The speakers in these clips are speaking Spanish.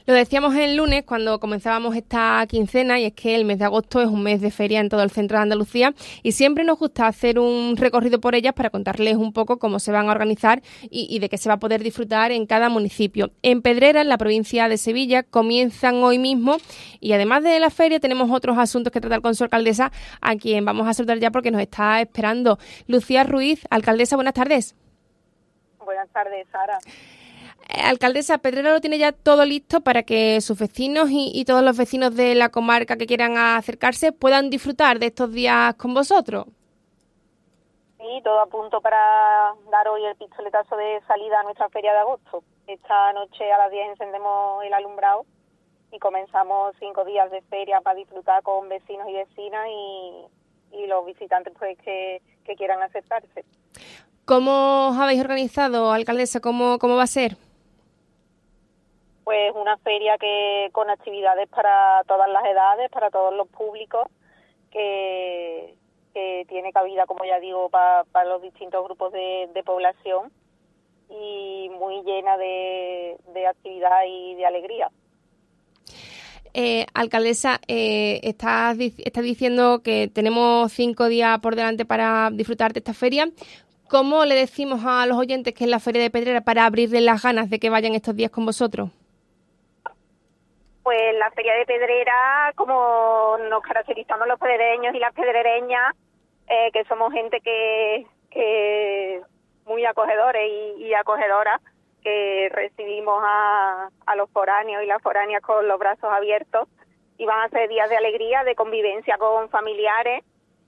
Lo decíamos el lunes cuando comenzábamos esta quincena, y es que el mes de agosto es un mes de feria en todo el centro de Andalucía y siempre nos gusta hacer un recorrido por ellas para contarles un poco cómo se van a organizar y de qué se va a poder disfrutar en cada municipio. En Pedrera, en la provincia de Sevilla, comienzan hoy mismo y además de la feria tenemos otros asuntos que tratar con su alcaldesa, a quien vamos a saludar ya porque nos está esperando. Lucía Ruiz, alcaldesa, buenas tardes. Buenas tardes, Sara. Alcaldesa, Pedrera lo tiene ya todo listo para que sus vecinos y todos los vecinos de la comarca que quieran acercarse puedan disfrutar de estos días con vosotros. Sí, todo a punto para dar hoy el pistoletazo de salida a nuestra feria de agosto. Esta noche a las 10 encendemos el alumbrado y comenzamos 5 días de feria para disfrutar con vecinos y vecinas y los visitantes pues que quieran acercarse. ¿Cómo os habéis organizado, alcaldesa? ¿Cómo va a ser? Pues una feria que con actividades para todas las edades, para todos los públicos, que tiene cabida, como ya digo, para los distintos grupos de población y muy llena de actividad y de alegría. Alcaldesa, estás diciendo que tenemos 5 días por delante para disfrutar de esta feria. ¿Cómo le decimos a los oyentes que es la Feria de Pedrera para abrirles las ganas de que vayan estos días con vosotros? Pues la Feria de Pedrera, como nos caracterizamos los pedrereños y las pedrereñas, que somos gente que muy acogedores y acogedoras, que recibimos a los foráneos y las foráneas con los brazos abiertos, y van a ser días de alegría, de convivencia con familiares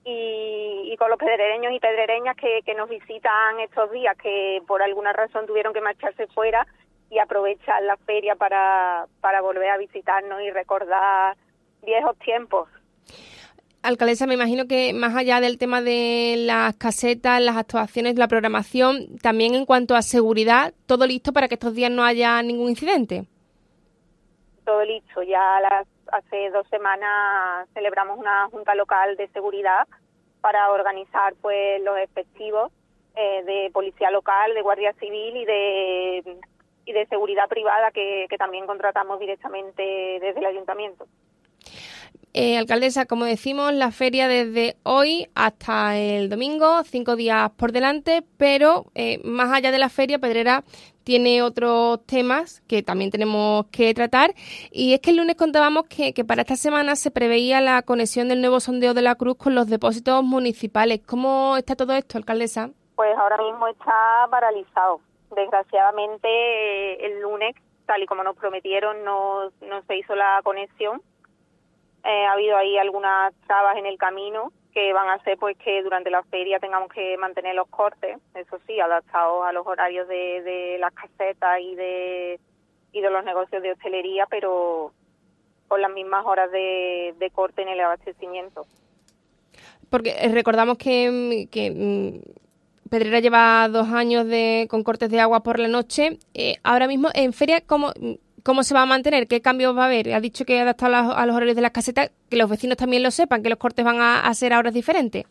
y con los pedrereños y pedrereñas que nos visitan estos días, que por alguna razón tuvieron que marcharse fuera y aprovechar la feria para volver a visitarnos y recordar viejos tiempos. Alcaldesa, me imagino que más allá del tema de las casetas, las actuaciones, la programación, también en cuanto a seguridad, ¿todo listo para que estos días no haya ningún incidente? Todo listo. Ya hace 2 semanas celebramos una junta local de seguridad para organizar pues los efectivos de policía local, de guardia civil y de seguridad privada que también contratamos directamente desde el ayuntamiento. Alcaldesa, como decimos, la feria desde hoy hasta el domingo, 5 días por delante, pero más allá de la feria, Pedrera tiene otros temas que también tenemos que tratar, y es que el lunes contábamos que para esta semana se preveía la conexión del nuevo sondeo de la Cruz con los depósitos municipales. ¿Cómo está todo esto, alcaldesa? Pues ahora mismo está paralizado. Desgraciadamente el lunes, tal y como nos prometieron, no se hizo la conexión. Ha habido ahí algunas trabas en el camino que van a hacer pues que durante la feria tengamos que mantener los cortes, eso sí, adaptados a los horarios de las casetas y de los negocios de hostelería, pero con las mismas horas de corte en el abastecimiento. Porque recordamos que Pedrera lleva 2 años con cortes de agua por la noche. Ahora mismo en feria, ¿cómo se va a mantener? ¿Qué cambios va a haber? Ha dicho que adaptado a los horarios de las casetas, que los vecinos también lo sepan, que los cortes van a ser a horas diferentes.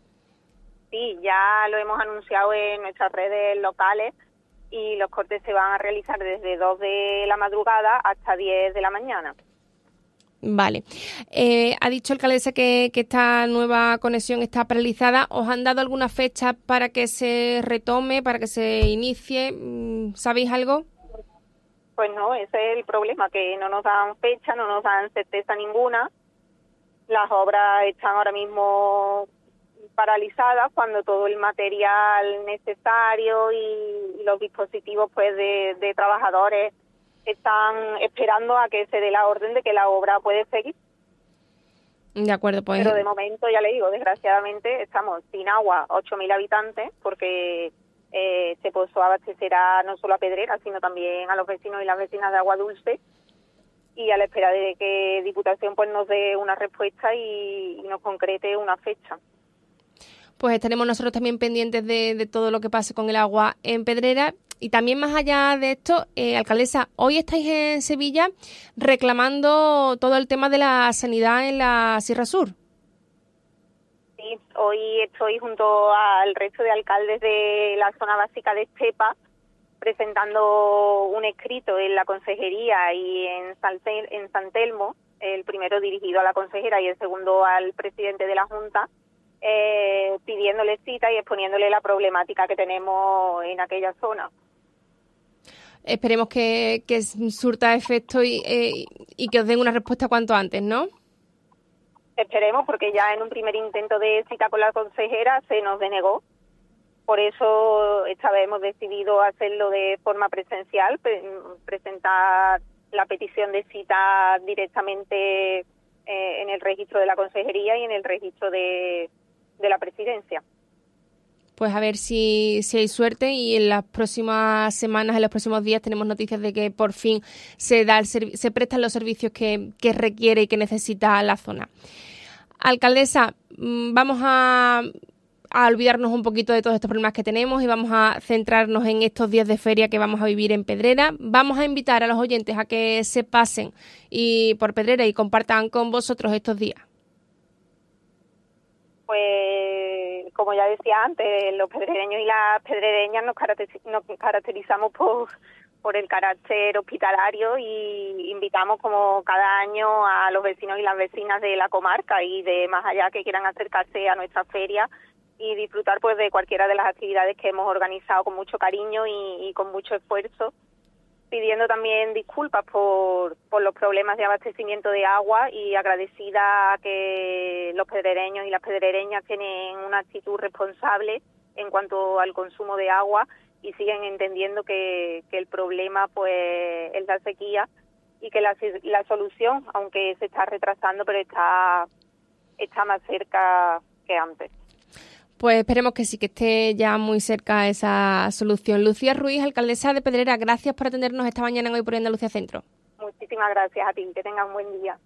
Sí, ya lo hemos anunciado en nuestras redes locales y los cortes se van a realizar desde 2 de la madrugada hasta 10 de la mañana. Vale. Ha dicho el alcaldesa que esta nueva conexión está paralizada. ¿Os han dado alguna fecha para que se retome, para que se inicie? ¿Sabéis algo? Pues no, ese es el problema, que no nos dan fecha, no nos dan certeza ninguna. Las obras están ahora mismo paralizadas cuando todo el material necesario y los dispositivos pues de trabajadores están esperando a que se dé la orden de que la obra puede seguir. De acuerdo, pues. Pero de momento, ya le digo, desgraciadamente estamos sin agua, 8.000 habitantes, porque se puso a abastecer no solo a Pedrera, sino también a los vecinos y las vecinas de Agua Dulce, y a la espera de que Diputación pues nos dé una respuesta y nos concrete una fecha. Pues estaremos nosotros también pendientes de todo lo que pase con el agua en Pedrera. Y también más allá de esto, alcaldesa, hoy estáis en Sevilla reclamando todo el tema de la sanidad en la Sierra Sur. Sí, hoy estoy junto al resto de alcaldes de la zona básica de Estepa presentando un escrito en la consejería y en San Telmo, el primero dirigido a la consejera y el segundo al presidente de la Junta, pidiéndole cita y exponiéndole la problemática que tenemos en aquella zona. Esperemos que surta efecto y que os den una respuesta cuanto antes, ¿no? Esperemos, porque ya en un primer intento de cita con la consejera se nos denegó. Por eso esta vez hemos decidido hacerlo de forma presencial, presentar la petición de cita directamente en el registro de la consejería y en el registro de la presidencia. Pues a ver si hay suerte y en las próximas semanas, en los próximos días tenemos noticias de que por fin se prestan los servicios que requiere y que necesita la zona. Alcaldesa, vamos a olvidarnos un poquito de todos estos problemas que tenemos y vamos a centrarnos en estos días de feria que vamos a vivir en Pedrera. Vamos a invitar a los oyentes a que se pasen por Pedrera y compartan con vosotros estos días. Pues, como ya decía antes, los pedrereños y las pedrereñas nos caracterizamos por el carácter hospitalario y invitamos como cada año a los vecinos y las vecinas de la comarca y de más allá que quieran acercarse a nuestra feria y disfrutar pues de cualquiera de las actividades que hemos organizado con mucho cariño y con mucho esfuerzo, pidiendo también disculpas por los problemas de abastecimiento de agua y agradecida a que los pedrereños y las pedrereñas tienen una actitud responsable en cuanto al consumo de agua y siguen entendiendo que el problema pues es la sequía y que la solución, aunque se está retrasando, pero está más cerca que antes. Pues esperemos que sí, que esté ya muy cerca esa solución. Lucía Ruiz, alcaldesa de Pedrera, gracias por atendernos esta mañana en Hoy por Andalucía Centro. Muchísimas gracias a ti, que tengas un buen día.